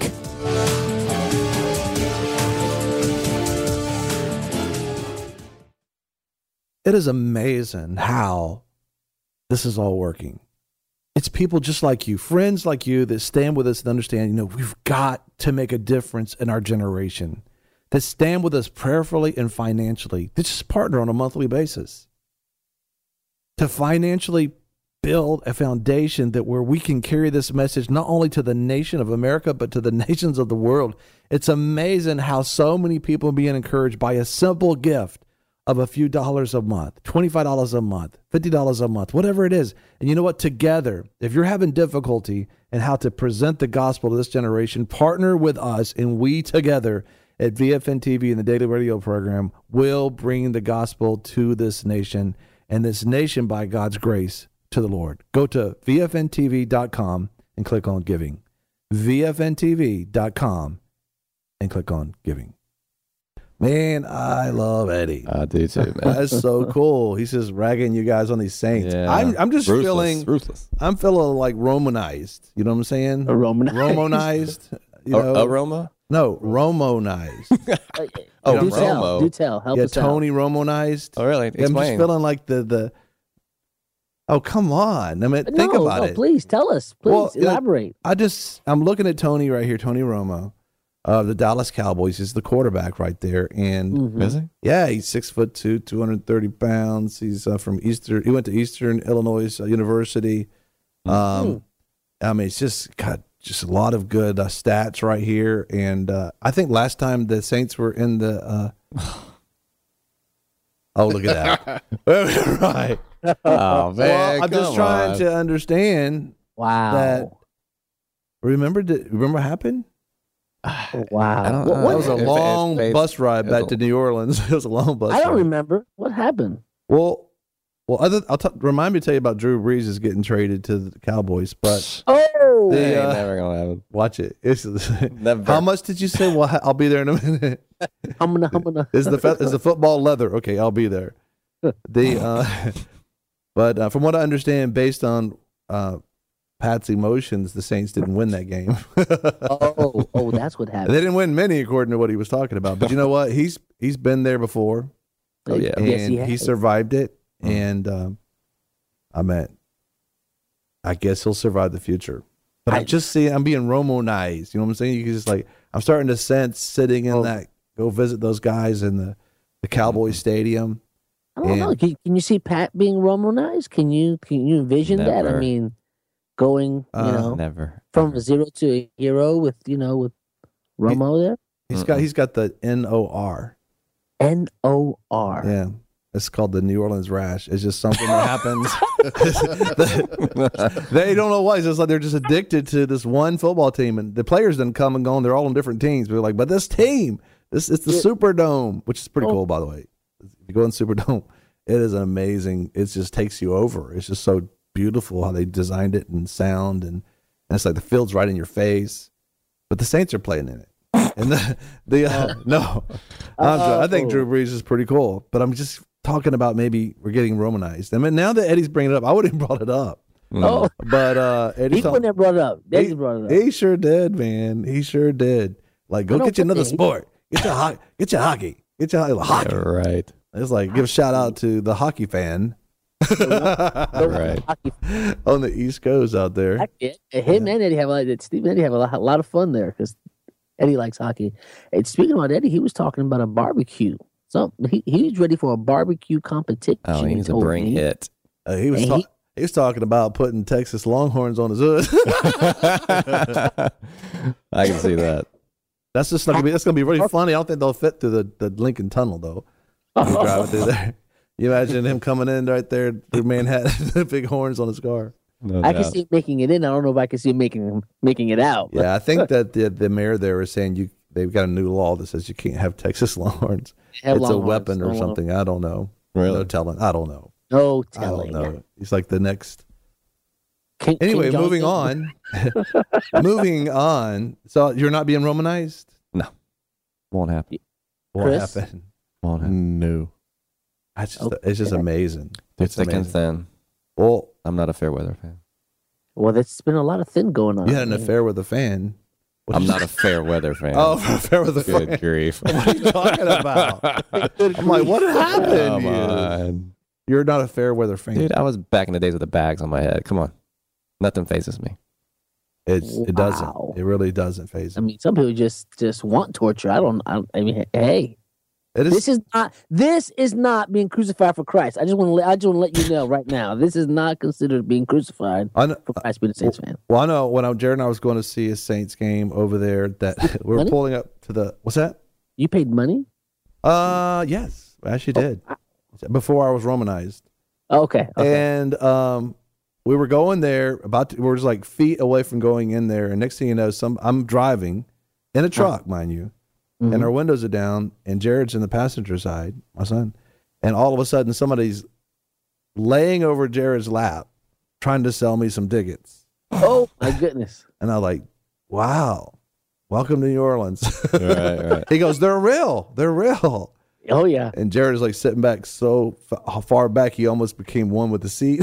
It is amazing how this is all working. It's people just like you, friends like you that stand with us and understand, you know, we've got to make a difference in our generation, that stand with us prayerfully and financially, that just partner on a monthly basis to financially build a foundation that where we can carry this message not only to the nation of America, but to the nations of the world. It's amazing how so many people are being encouraged by a simple gift of a few dollars a month, $25 a month, $50 a month, whatever it is. And you know what? Together, if you're having difficulty in how to present the gospel to this generation, partner with us, and we together at VFN TV and the Daily Radio program will bring the gospel to this nation, and this nation, by God's grace, to the Lord. Go to VFNTV.com and click on giving. VFNTV.com and click on giving. Man, I love Eddie.
I do too, man.
That's so cool. He's just ragging you guys on these saints.
Yeah.
I'm just feeling
ruthless.
I'm feeling like Romanized. You know what I'm saying?
Romanized.
You know?
Aroma?
No, Romanized.
Oh,
do
Romo.
tell. Help
Yeah,
us
Tony Romanized.
Oh, really?
I'm just
Explain.
feeling like the. Oh, come on! I mean,
out.
think about
no,
it.
Please tell us. Please
Well,
elaborate.
I'm looking at Tony right here, Tony Romo, of the Dallas Cowboys. He's the quarterback right there, and
Is he?
yeah, he's 6'2", 230 pounds. He's from Eastern. He went to Eastern Illinois University. I mean, it's just got just a lot of good stats right here. And I think last time the Saints were in the. Oh, look at that! Right.
Oh, man.
Well, I'm just
come
trying
on.
to understand
Wow.
that. Remember what happened?
Wow.
I don't
What-
know.
what-
That was a
It's-
long
it's-
bus ride back
it's-
to New Orleans. It was a long bus
I don't
ride.
remember. What happened?
Well, remind me to tell you about Drew Brees is getting traded to the Cowboys, but
Oh,
The,
It ain't never gonna happen.
watch it. It's,
Never.
how much did you say? Well, I'll be there in a minute.
humana.
Is the football leather? Okay, I'll be there. But from what I understand, based on Pat's emotions, the Saints didn't win that game.
Oh, that's what
They
happened.
didn't win many, according to what he was talking about. But you know what? He's been there before.
Oh, yeah.
And
Yes, he
he
has.
survived it. And I guess he'll survive the future. But I'm being Romanized. You know what I'm saying? You can just I'm starting to sense sitting in go visit those guys in the Cowboys stadium.
I don't know. Can you see Pat being Romanized? Can you envision that? I
Never.
mean, going
Never.
from a zero to a hero with Romo there.
He's got the NOR.
NOR.
Yeah. It's called the New Orleans rash. It's just something that happens. They don't know why. It's just like they're just addicted to this one football team, and the players didn't come and go, and they're all on different teams. But but this team, it's the Superdome, which is pretty cool, by the way. If you go in Superdome, it is amazing. It just takes you over. It's just so beautiful how they designed it and sound, and it's like the field's right in your face. But the Saints are playing in it. And no, I think Drew Brees is pretty cool, but I'm just talking about maybe we're getting Romanized. I mean, now that Eddie's bringing it up, I wouldn't have brought it up.
Oh,
But Eddie
he wouldn't have brought it up. Eddie brought it up.
He sure did, man. He sure did. Like, go get you another sport. Get your hockey. Get your hockey.
Yeah, right.
It's like give a shout out to the hockey fan
Right.
on the East Coast out there.
Him and Eddie Steve and Eddie have a lot of fun there because Eddie likes hockey. And speaking about Eddie, he was talking about a barbecue. So he's ready for a barbecue competition.
Oh, he needs to bring it.
He was talking. He's talking about putting Texas Longhorns on his hood.
I can see that.
That's just not gonna be. That's gonna be really funny. I don't think they'll fit through the Lincoln Tunnel though. Driving through there. You imagine him coming in right there through Manhattan, big horns on his car.
No
I
doubt.
can see him making it in. I don't know if I can see him making it out.
Yeah, I think that the mayor there is saying they've got a new law that says you can't have Texas Longhorns.
Have
It's a
Longhorns.
weapon or
No.
something. I don't know.
Really?
No telling. I don't know.
No
I
telling.
don't know. He's like the next.
King
Anyway,
Johnson.
moving on. Moving on. So you're not being Romanized?
Won't happen.
What
Chris?
happened?
Won't happen.
No.
It's just amazing.
They're
It's
thick and
amazing.
thin.
Well,
I'm not a fair weather fan.
Well, there's been a lot of thin going on.
you had an affair with a fan.
I'm not a fair weather fan.
Oh, affair with a
Good
fan.
grief.
What are you talking about? I'm like, what happened?
Come
to you?
on.
You're not a fair weather fan.
Dude, I was back in the days with the bags on my head. Come on. Nothing phases me.
It doesn't.
Wow.
It really doesn't phase
I
me.
mean, some people just want torture. I mean, hey,
It is.
this is not being crucified for Christ. I just want to let you know right now. This is not considered being crucified
I know,
for Christ being a Saints fan.
well, I know when Jared and I was going to see a Saints game over there that we were
Money?
pulling up to the. What's that?
You paid money?
Yes, I actually did. Before I was Romanized.
Oh, okay.
And we were going there we were just like feet away from going in there, and next thing you know, I'm driving in a truck, mind you, and our windows are down, and Jared's in the passenger side, my son, and all of a sudden somebody's laying over Jared's lap, trying to sell me some tickets,
Oh my goodness.
and I was like, wow, welcome to New Orleans.
Right.
He goes, they're real,
Oh yeah.
and Jared is like sitting back so far back he almost became one with the seat.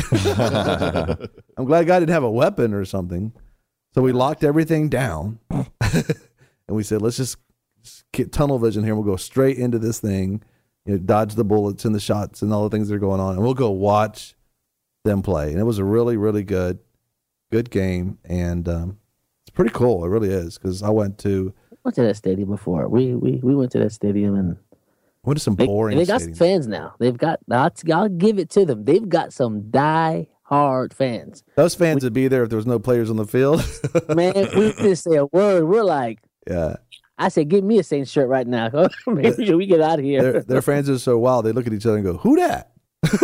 I'm glad God didn't have a weapon or something. So we locked everything down, and we said, let's just get tunnel vision here. We'll go straight into this thing, dodge the bullets and the shots and all the things that are going on, and we'll go watch them play. And it was a really, really good game, and it's pretty cool. It really is, because I went to
that stadium before. We went to that stadium and
some boring
they got some
stadiums.
fans now. They've got. I'll give it to them. They've got some die-hard fans.
Those fans would be there if there was no players on the field.
Man, we didn't say a word. We're like,
Yeah.
I said, give me a Saints shirt right now. Maybe we get out of here.
Their fans are so wild. They look at each other and go, "Who that?"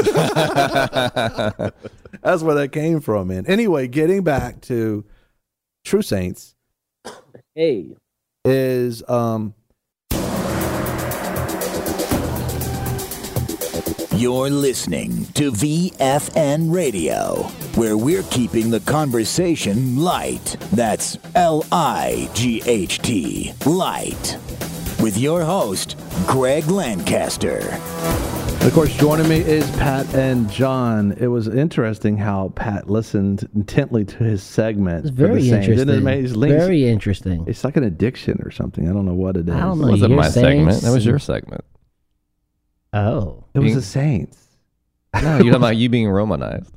That's where that came from, man. Anyway, getting back to True Saints
Hey,
is
You're listening to VFN Radio, where we're keeping the conversation light. That's LIGHT, light. With your host, Greg Lancaster.
of course, joining me is Pat and John. It was interesting how Pat listened intently to his segment.
it's very
for the Saints.
interesting.
Isn't it amazing?
Very interesting.
It's like an addiction or something. I don't know what it is.
I don't
It
know.
wasn't
Your
my segment.
Saints?
That was your segment.
Oh,
It was the Saints.
No, you're talking about you being Romanized.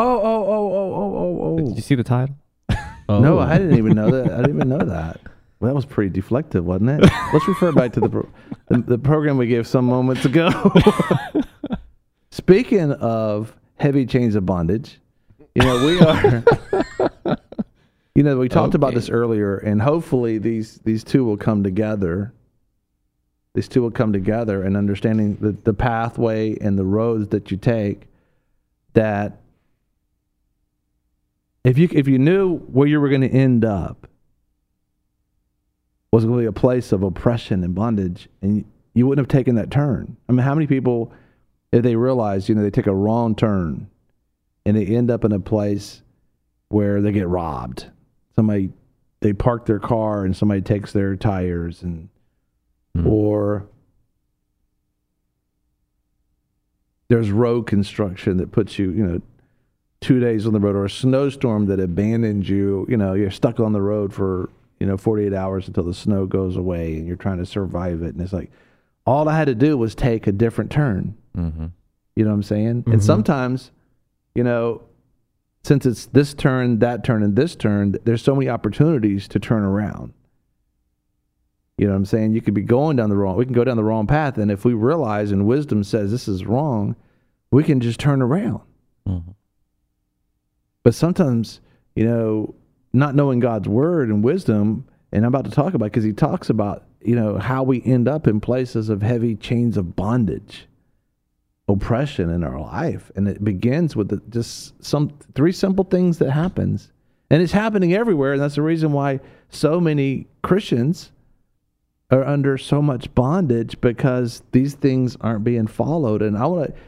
Oh.
Did you see the title?
No, I didn't even know that. I didn't even know that. Well, that was pretty deflective, wasn't it? Let's refer back to the program we gave some moments ago. Speaking of heavy chains of bondage, we are. We talked about this earlier, and hopefully these two will come together. These two will come together, and understanding the pathway and the roads that you take. That if you knew where you were going to end up was going to be a place of oppression and bondage, and you wouldn't have taken that turn. I mean, how many people, if they realize, they take a wrong turn and they end up in a place where they get robbed. They park their car and somebody takes their tires, and or there's road construction that puts you, 2 days on the road, or a snowstorm that abandons you. You're stuck on the road for 48 hours until the snow goes away, and you're trying to survive it. And it's like, all I had to do was take a different turn.
Mm-hmm.
You know what I'm saying? And sometimes, since it's this turn, that turn, and this turn, there's so many opportunities to turn around. You know what I'm saying? You could be we can go down the wrong path. And if we realize and wisdom says this is wrong, we can just turn around.
Mm-hmm.
But sometimes, not knowing God's word and wisdom, and I'm about to talk about, because he talks about, how we end up in places of heavy chains of bondage, oppression in our life. And it begins with just three simple things that happens. And it's happening everywhere. And that's the reason why so many Christians are under so much bondage, because these things aren't being followed. And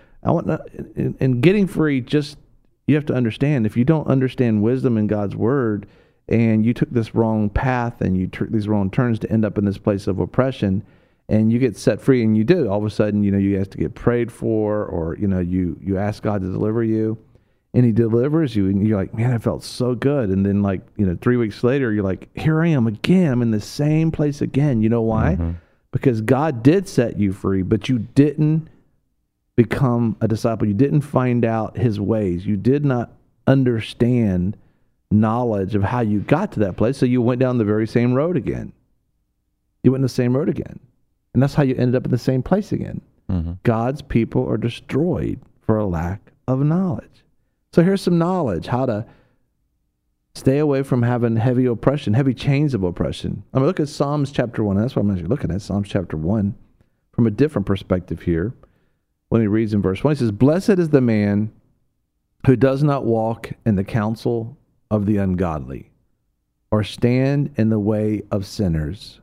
in getting free, you have to understand, if you don't understand wisdom in God's word, and you took this wrong path and you took these wrong turns to end up in this place of oppression, and you get set free, and you do, all of a sudden, you have to get prayed for, or, you ask God to deliver you, and he delivers you, and you're like, man, I felt so good. And then 3 weeks later, you're like, here I am again. I'm in the same place again. You know why? Mm-hmm. Because God did set you free, but you didn't become a disciple. You didn't find out his ways. You did not understand knowledge of how you got to that place, so you went down the very same road again. You went in the same road again. And that's how you ended up in the same place again. Mm-hmm. God's people are destroyed for a lack of knowledge. So here's some knowledge, how to stay away from having heavy oppression, heavy chains of oppression. I'm going to look at Psalms chapter 1. That's what I'm actually looking at, Psalms chapter 1, from a different perspective here. When he reads in verse 1, he says, "Blessed is the man who does not walk in the counsel of the ungodly, or stand in the way of sinners,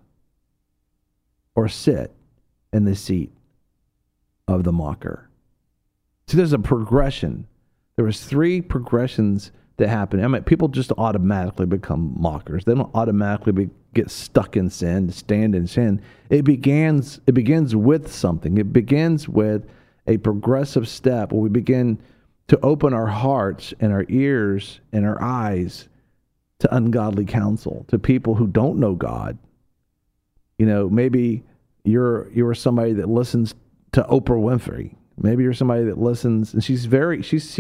or sit in the seat of the mocker." See, there's a progression. There was 3 progressions that happen. I mean, people just automatically become mockers. They don't automatically get stuck in sin, stand in sin. It begins with something. It begins with a progressive step where we begin to open our hearts and our ears and our eyes to ungodly counsel, to people who don't know God. Maybe you're somebody that listens to Oprah Winfrey. Maybe you're somebody that listens, and she is very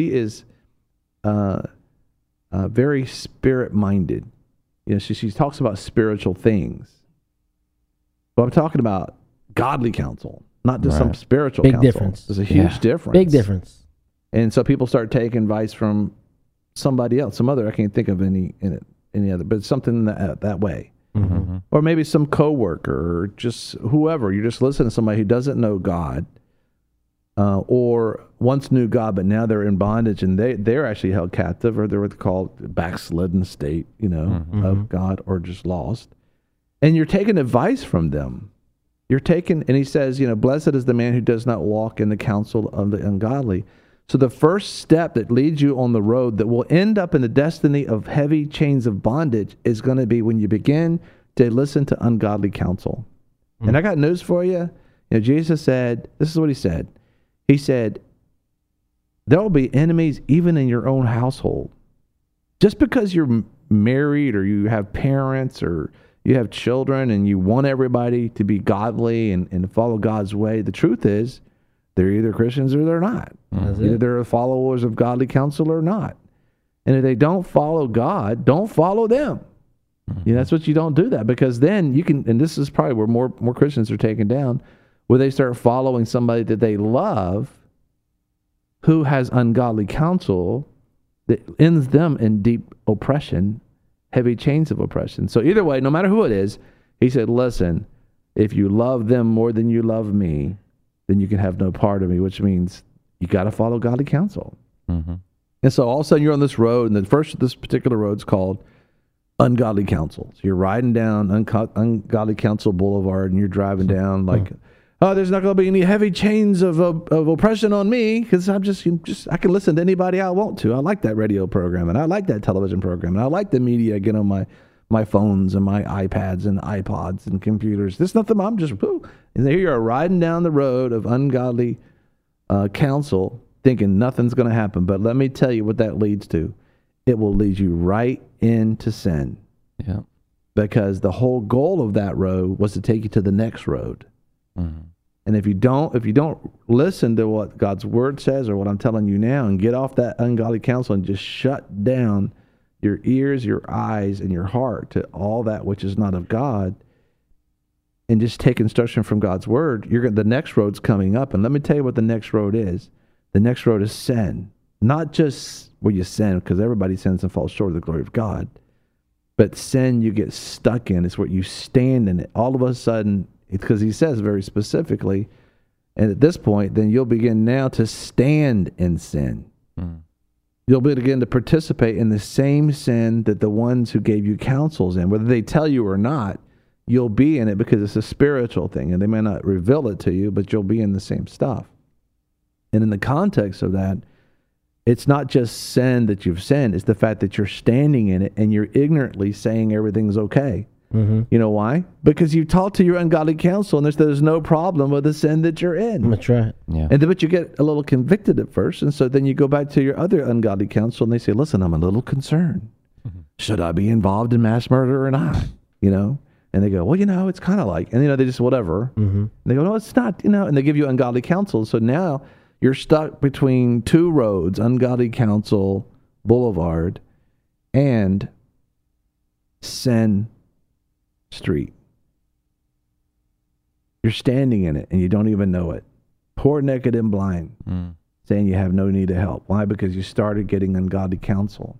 spirit-minded. She talks about spiritual things. But I'm talking about godly counsel, not just some spiritual counsel.
Big difference.
There's a huge difference.
Big difference.
And so people start taking advice from somebody else, some other, I can't think of any other, but something that way. Mm-hmm. Or maybe some coworker, or just whoever. You just listen to somebody who doesn't know God, or once knew God, but now they're in bondage, and they're actually held captive, or they're what's called backslidden state, of God, or just lost. And you're taking advice from them. And he says, blessed is the man who does not walk in the counsel of the ungodly. So the first step that leads you on the road that will end up in the destiny of heavy chains of bondage is going to be when you begin to listen to ungodly counsel. Mm-hmm. And I got news for you. Jesus said, this is what he said. He said, there will be enemies even in your own household. Just because you're married, or you have parents, or you have children, and you want everybody to be godly and follow God's way, the truth is, they're either Christians or they're not. Either they're followers of godly counsel or not. And if they don't follow God, don't follow them. Mm-hmm. That's what you don't do that, because then you can, and this is probably where more Christians are taken down, where they start following somebody that they love who has ungodly counsel that ends them in deep oppression, heavy chains of oppression. So either way, no matter who it is, he said, listen, if you love them more than you love me, then you can have no part of me, which means you got to follow godly counsel. Mm-hmm. And so all of a sudden you're on this road, and this particular road's called ungodly counsel. So you're riding down ungodly counsel boulevard, and you're driving down like, oh, there's not going to be any heavy chains of oppression on me, because I can listen to anybody I want to. I like that radio program, and I like that television program, and I like the media I get on my phones and my iPads and iPods and computers. There's nothing. I'm just, and here you're riding down the road of ungodly counsel, thinking nothing's going to happen. But let me tell you what that leads to. It will lead you right into sin. Yeah. Because the whole goal of that road was to take you to the next road. Mm-hmm. And if you don't listen to what God's word says, or what I'm telling you now, and get off that ungodly counsel and just shut down your ears, your eyes, and your heart to all that which is not of God, and just take instruction from God's word, the next road's coming up. And let me tell you what the next road is. The next road is sin. not just where you sin, because everybody sins and falls short of the glory of God, but sin you get stuck in is where you stand in it. All of a sudden, because he says very specifically, and at this point, then you'll begin now to stand in sin. You'll begin to participate in the same sin that the ones who gave you counsels in, whether they tell you or not. You'll be in it because it's a spiritual thing, and they may not reveal it to you, but you'll be in the same stuff. And in the context of that, it's not just sin that you've sinned, it's the fact that you're standing in it and you're ignorantly saying everything's okay. You know why? Because you talk to your ungodly counsel and there's no problem with the sin that you're in.
That's right.
Yeah.
And then, but you get a little convicted at first, and so then you go back to your other ungodly counsel and they say, listen, I'm a little concerned. Should I be involved in mass murder or not? You know? And they go, well, you know, it's kind of like, and you know, they just whatever. And they go, no, it's not, you know, and they give you ungodly counsel. So now you're stuck between two roads, ungodly counsel boulevard and sin street. You're standing in it and you don't even know it. Poor, naked, and blind, saying you have no need of help. Why? Because you started getting ungodly counsel.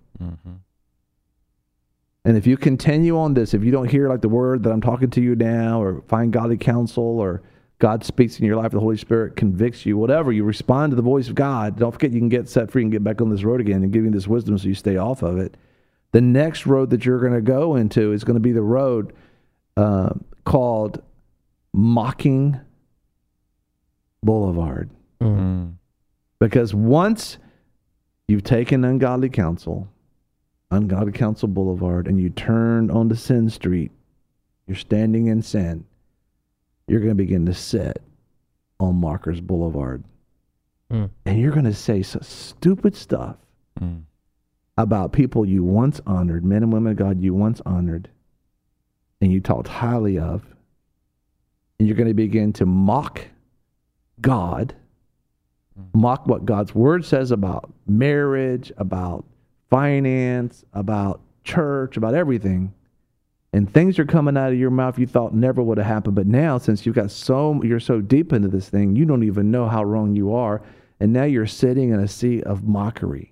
And if you continue on this, if you don't hear like the word that I'm talking to you now, or find godly counsel, or God speaks in your life, the Holy Spirit convicts you, whatever, you respond to the voice of God. Don't forget you can get set free and get back on this road again and give you this wisdom so you stay off of it. The next road that you're going to go into is going to be the road called Mocking Boulevard. Because once you've taken ungodly counsel boulevard, and you turn onto sin street, you're standing in sin, you're going to begin to sit on Mockers Boulevard. And you're going to say some stupid stuff about people you once honored, men and women of God you once honored, and you talked highly of. And you're going to begin to mock God, mock what God's word says about marriage, about finance, about church, about everything. And things are coming out of your mouth you thought never would have happened. But now, since you're so deep into this thing, you don't even know how wrong you are. And now you're sitting in a seat of mockery.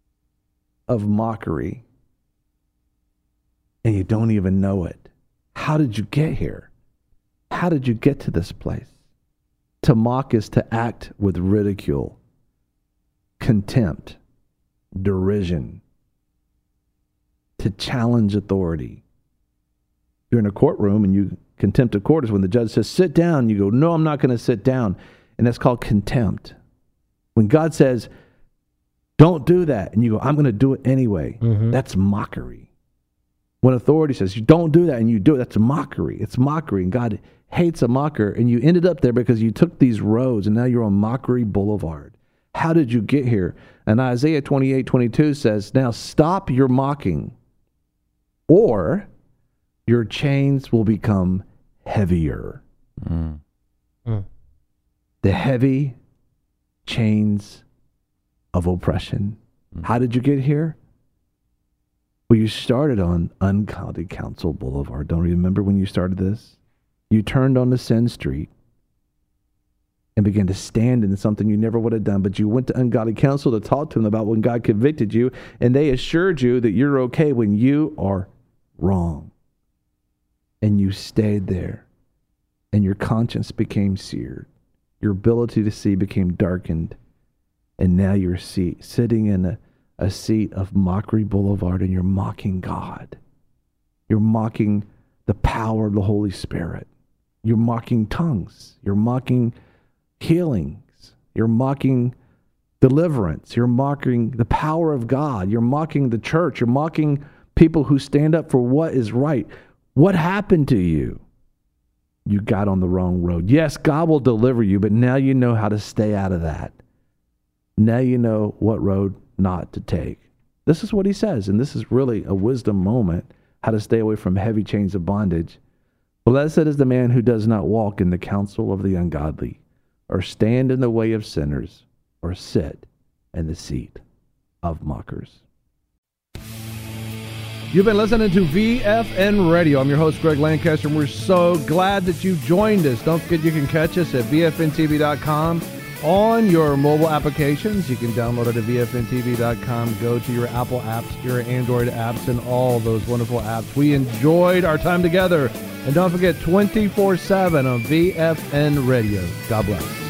And you don't even know it. How did you get here? How did you get to this place? To mock is to act with ridicule, contempt, derision, to challenge authority. You're in a courtroom and you contempt of court is when the judge says, sit down. You go, no, I'm not going to sit down. And that's called contempt. When God says, don't do that, and you go, I'm going to do it anyway, that's mockery. When authority says, you don't do that, and you do it, that's a mockery. It's mockery, and God hates a mocker, and you ended up there because you took these roads, and now you're on Mockery Boulevard. How did you get here? And Isaiah 28:22 says, now stop your mocking, or your chains will become heavier. The heavy chains of oppression. How did you get here? Well, you started on Ungodly Counsel Boulevard. Don't you remember when you started this? You turned on the sin street and began to stand in something you never would have done, but you went to ungodly counsel to talk to them about when God convicted you, and they assured you that you're okay when you are wrong. And you stayed there, and your conscience became seared. Your ability to see became darkened, and now you're sitting in a seat of Mockery Boulevard, and you're mocking God. You're mocking the power of the Holy Spirit. You're mocking tongues. You're mocking healings. You're mocking deliverance. You're mocking the power of God. You're mocking the church. You're mocking people who stand up for what is right. What happened to you? You got on the wrong road. Yes, God will deliver you, but now you know how to stay out of that. Now you know what road not to take. This is what he says, and this is really a wisdom moment, how to stay away from heavy chains of bondage. Blessed is the man who does not walk in the counsel of the ungodly, or stand in the way of sinners, or sit in the seat of mockers. You've been listening to VFN Radio. I'm your host, Greg Lancaster, and we're so glad that you joined us. Don't forget you can catch us at VFNTV.com on your mobile applications. You can download it at vfntv.com. Go to your Apple apps, your Android apps, and all those wonderful apps. We enjoyed our time together. And don't forget, 24/7 on VFN Radio. God bless.